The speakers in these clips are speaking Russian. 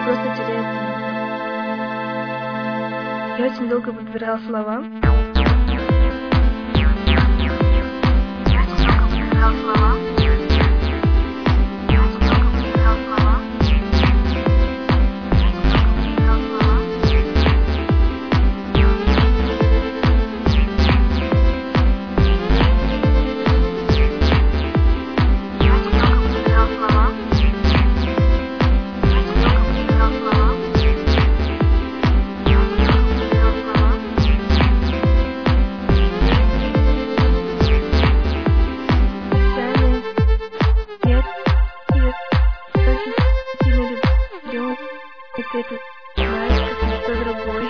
просто интересно. Я очень долго подбирала слова. И ты это знаешь, как никто другой.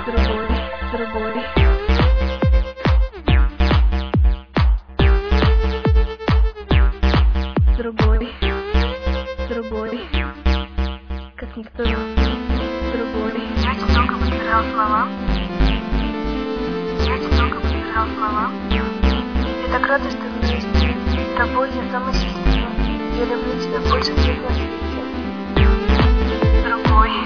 Как никто другой. Я очень долго подбирал слова. Я так рада, что вместе с тобой я самая счастливая. Я люблю тебя больше всех на свете. Другой.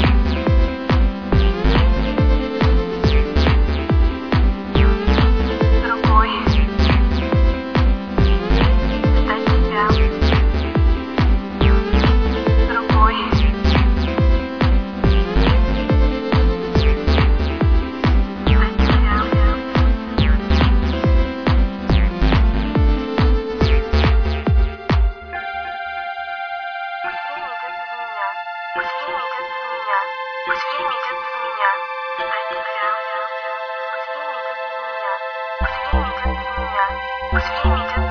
Пусть время идет без меня. Ждать тебя. Пусть время идет без меня. Пусть время идет без меня. Пусть время идет без меня.